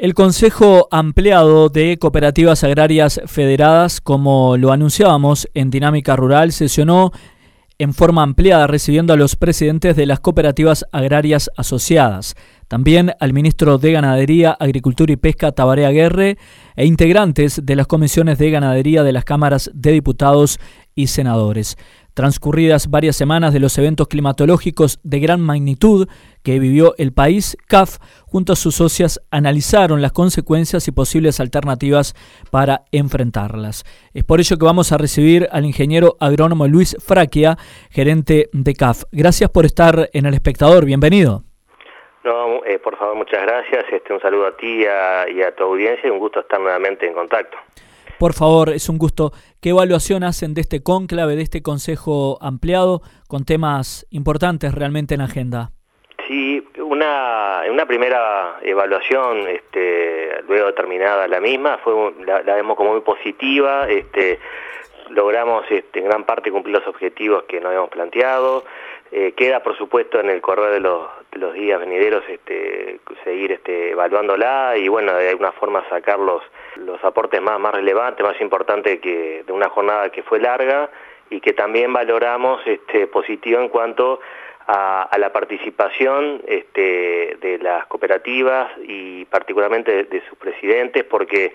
El Consejo Ampliado de Cooperativas Agrarias Federadas, como lo anunciábamos en Dinámica Rural, sesionó en forma ampliada recibiendo a los presidentes de las cooperativas agrarias asociadas, también al ministro de Ganadería, Agricultura y Pesca, Tabaré Aguerre, e integrantes de las comisiones de ganadería de las cámaras de diputados y senadores. Transcurridas varias semanas de los eventos climatológicos de gran magnitud que vivió el país, CAF, junto a sus socias, analizaron las consecuencias y posibles alternativas para enfrentarlas. Es por ello que vamos a recibir al ingeniero agrónomo Luis Fraquia, gerente de CAF. Gracias por estar en El Espectador. Bienvenido. No, por favor, muchas gracias. Un saludo a ti y a tu audiencia y un gusto estar nuevamente en contacto. Por favor, es un gusto. ¿Qué evaluación hacen de este cónclave, de este consejo ampliado, con temas importantes realmente en agenda? Sí, una primera evaluación, luego terminada la misma, la vemos como muy positiva. Logramos en gran parte cumplir los objetivos que nos habíamos planteado. Queda, por supuesto, en el correr de los días venideros seguir evaluándola y, bueno, de alguna forma sacar los aportes más relevantes, más importantes que de una jornada que fue larga y que también valoramos positivo en cuanto a la participación de las cooperativas y particularmente de sus presidentes, porque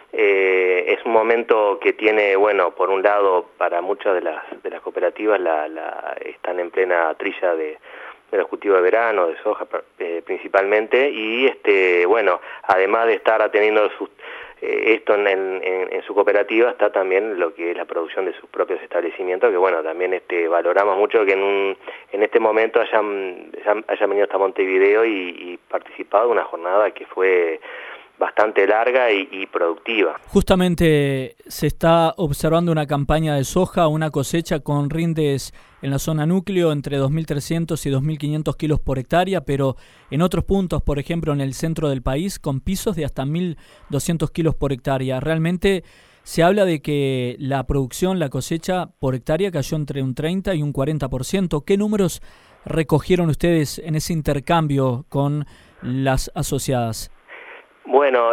es un momento que tiene, bueno, por un lado, para muchas de las cooperativas están en plena trilla de los cultivos de verano, de soja principalmente, y bueno, además de estar atendiendo esto en su cooperativa, está también lo que es la producción de sus propios establecimientos, que bueno, también valoramos mucho que en este momento hayan venido hasta Montevideo y participado de una jornada que fue bastante larga y productiva. Justamente se está observando una campaña de soja, una cosecha con rindes en la zona núcleo entre 2.300 y 2.500 kilos por hectárea, pero en otros puntos, por ejemplo en el centro del país, con pisos de hasta 1.200 kilos por hectárea. Realmente se habla de que la producción, la cosecha por hectárea cayó entre un 30 y un 40%. ¿Qué números recogieron ustedes en ese intercambio con las asociadas? Bueno,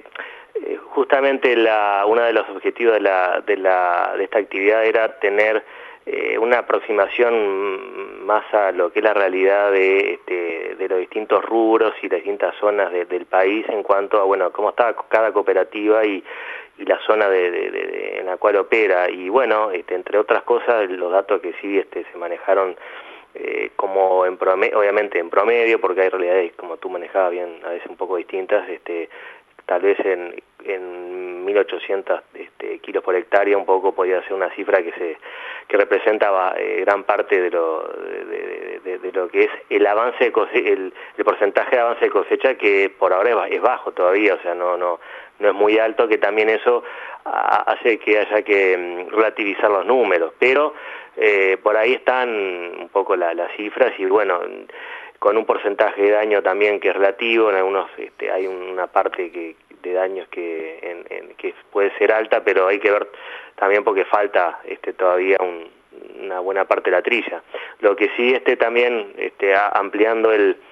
justamente uno de los objetivos de esta actividad era tener una aproximación más a lo que es la realidad de los distintos rubros y las distintas zonas del país en cuanto a, bueno, cómo está cada cooperativa y la zona en la cual opera. Y bueno, entre otras cosas, los datos que sí se manejaron como obviamente en promedio, porque hay realidades, como tú manejabas bien, a veces un poco distintas, tal vez en 1.800 kilos por hectárea un poco podía ser una cifra que representaba gran parte de lo que es el avance el porcentaje de avance de cosecha, que por ahora es bajo todavía, o sea, no es muy alto, que también eso hace que haya que relativizar los números, pero por ahí están un poco las cifras y bueno, con un porcentaje de daño también que es relativo. En algunos hay una parte de daños que puede ser alta, pero hay que ver también porque falta todavía una buena parte de la trilla. Lo que sí también ampliando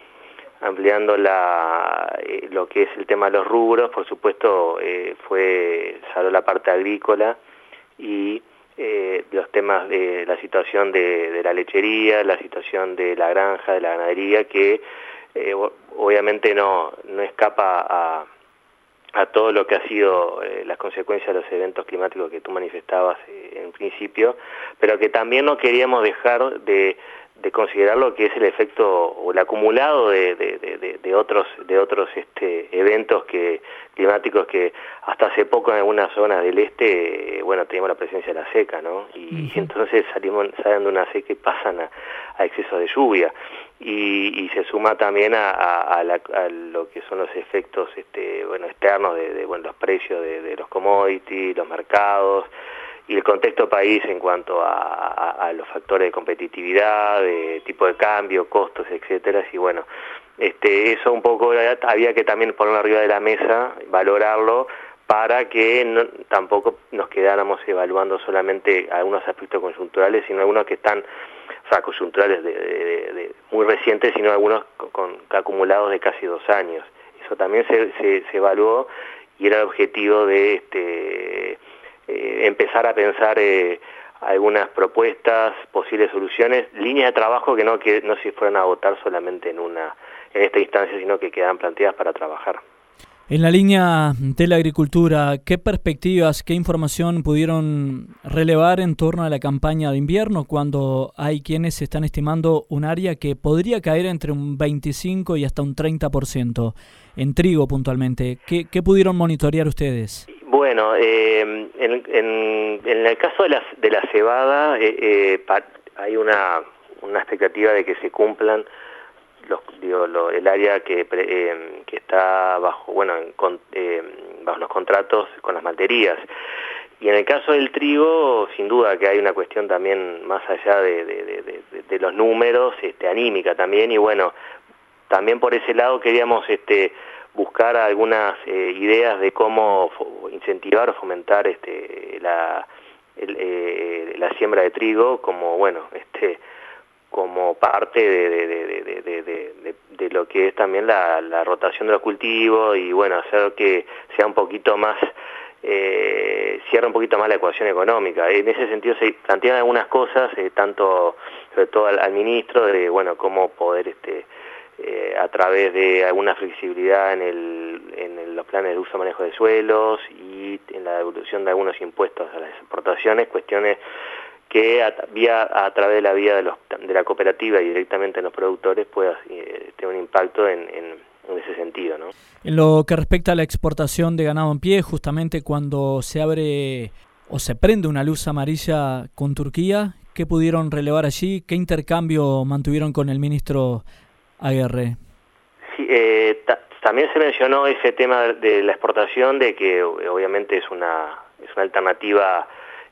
lo que es el tema de los rubros, por supuesto, salió la parte agrícola y los temas de la situación de la lechería, la situación de la granja, de la ganadería, que obviamente no escapa a todo lo que ha sido las consecuencias de los eventos climáticos que tú manifestabas en principio, pero que también no queríamos dejar de considerar lo que es el efecto o el acumulado de otros eventos climáticos que hasta hace poco en algunas zonas del bueno, teníamos la presencia de la seca, ¿no? Y entonces salen de una seca y pasan a exceso de lluvia. Y se suma también a lo que son los efectos externos de los precios de los commodities, los mercados y el contexto país en cuanto a los factores de competitividad, de tipo de cambio, costos, etcétera. Y bueno, eso un poco había que también ponerlo arriba de la mesa, valorarlo, para que tampoco nos quedáramos evaluando solamente algunos aspectos coyunturales, sino algunos que están, o sea, coyunturales muy recientes, sino algunos con acumulados de casi 2 años. eso también se evaluó y era el objetivo de empezar a pensar algunas propuestas, posibles soluciones, líneas de trabajo que no se fueran a votar solamente en esta instancia, sino que quedan planteadas para trabajar. En la línea de la agricultura, ¿qué perspectivas, qué información pudieron relevar en torno a la campaña de invierno, cuando hay quienes están estimando un área que podría caer entre un 25 y hasta un 30%, en trigo puntualmente? ¿Qué pudieron monitorear ustedes? Bueno, en el caso de la cebada hay una expectativa de que se cumplan el área que está bajo bajo los contratos con las malterías. Y en el caso del trigo, sin duda que hay una cuestión también más allá de los números, anímica también, y bueno, también por ese lado queríamos buscar algunas ideas de cómo incentivar o fomentar la siembra de trigo como parte de lo que es también la rotación de los cultivos, y bueno, hacer que sea un poquito más, cierre un poquito más la ecuación económica. En ese sentido se plantean algunas cosas, tanto sobre todo al ministro, de cómo poder a través de alguna flexibilidad en los planes de uso y manejo de suelos y en la devolución de algunos impuestos a las exportaciones, cuestiones que a través de la vía de la cooperativa y directamente en los productores pueda tener un impacto en ese sentido, ¿no? En lo que respecta a la exportación de ganado en pie, justamente cuando se abre o se prende una luz amarilla con Turquía, ¿qué pudieron relevar allí? ¿Qué intercambio mantuvieron con el ministro Aguerre? Sí, también se mencionó ese tema de la exportación, de que obviamente es una alternativa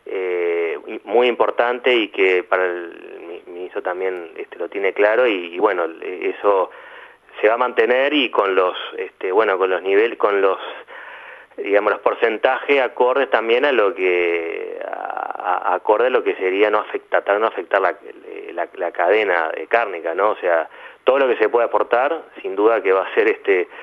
muy importante y que para el ministro también lo tiene claro, y bueno, eso se va a mantener, y con los con los niveles, con los los porcentajes acordes también a lo que acorde a lo que sería tratar de no afectar la cadena cárnica, ¿no? O sea, todo lo que se puede aportar, sin duda que va a ser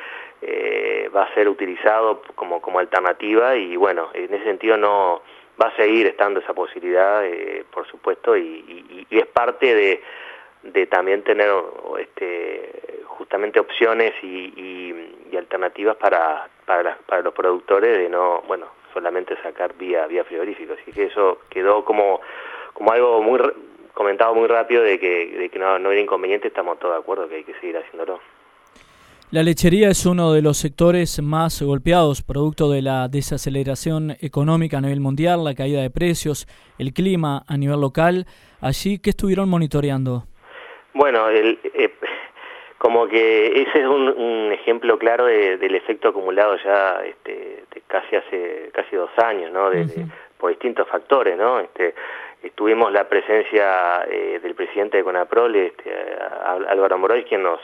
va a ser utilizado como alternativa, y bueno, en ese sentido no va a seguir estando esa posibilidad, por supuesto, y es parte de también tener justamente opciones y alternativas para los productores, de no solamente sacar vía frigorífico. Así que eso quedó como algo comentado muy rápido, de que no era inconveniente. Estamos todos de acuerdo que hay que seguir haciéndolo. La lechería es uno de los sectores más golpeados, producto de la desaceleración económica a nivel mundial, la caída de precios, el clima a nivel local. Allí, ¿qué estuvieron monitoreando? Bueno, como que ese es un ejemplo claro del efecto acumulado ya de casi 2 años, ¿no? Por distintos factores, ¿no? Tuvimos la presencia del presidente de CONAPROL, Álvaro Amorois, quien nos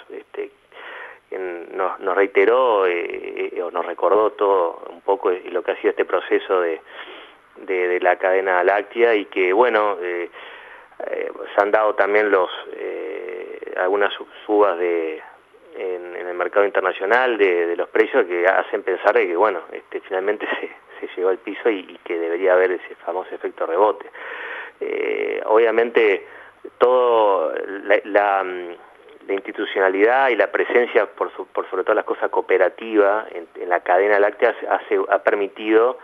reiteró o nos recordó todo un poco lo que ha sido este proceso de la cadena láctea, y que bueno, se han dado también algunas subas en el mercado internacional de los precios, que hacen pensar de que bueno, finalmente se llegó al piso, y que debería haber ese famoso efecto rebote. Obviamente todo la institucionalidad y la presencia, por sobre todas las cosas, cooperativa en la cadena láctea ha permitido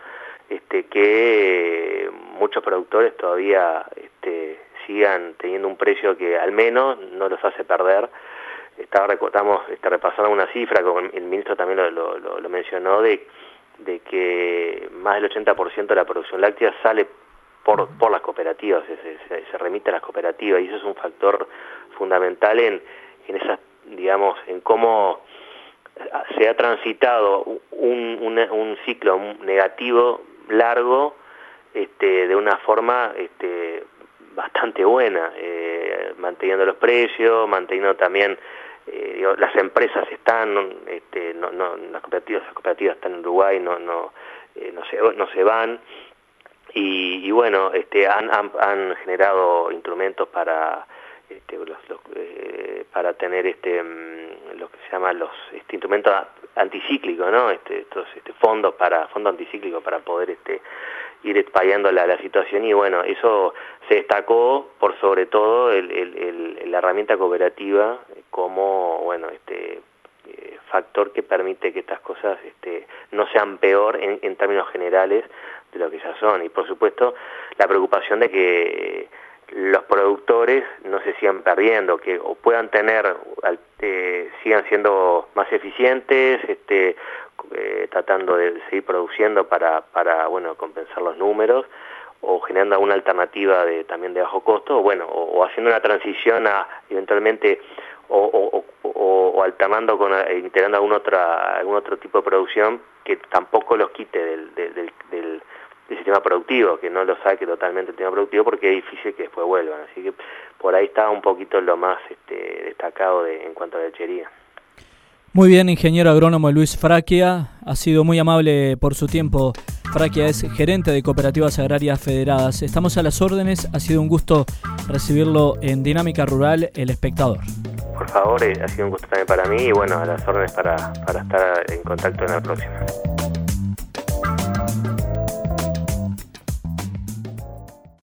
que muchos productores todavía sigan teniendo un precio que al menos no los hace perder. Estamos repasando una cifra, como el ministro también lo mencionó, de que más del 80% de la producción láctea sale por las cooperativas, se remite a las cooperativas, y eso es un factor fundamental en esas, digamos, en cómo se ha transitado un ciclo negativo largo de una forma bastante buena, manteniendo los precios, manteniendo también las empresas están, las cooperativas están en Uruguay, no se van, y bueno, han generado instrumentos para para tener lo que se llama los instrumentos anticíclicos, ¿no? Estos fondos anticíclicos para poder ir espallando la situación, y bueno, eso se destacó por sobre todo la herramienta cooperativa como, bueno, factor que permite que estas cosas no sean peor en términos generales de lo que ya son. Y por supuesto la preocupación de que los productores no se sigan perdiendo, que o puedan sigan siendo más eficientes, tratando de seguir produciendo para bueno, compensar los números, o generando alguna alternativa también de bajo costo, o haciendo una transición a eventualmente o alternando integrando algún otro tipo de producción que tampoco los quite del sistema productivo, que no lo saque totalmente el sistema productivo, porque es difícil que después vuelvan. Así que por ahí está un poquito lo más destacado en cuanto a la lechería. Muy bien, ingeniero agrónomo Luis Fracchia, ha sido muy amable por su tiempo. Fracchia es gerente de Cooperativas Agrarias Federadas. Estamos a las órdenes, ha sido un gusto recibirlo en Dinámica Rural, El Espectador. Por favor, ha sido un gusto también para mí, y bueno, a las órdenes para estar en contacto en la próxima.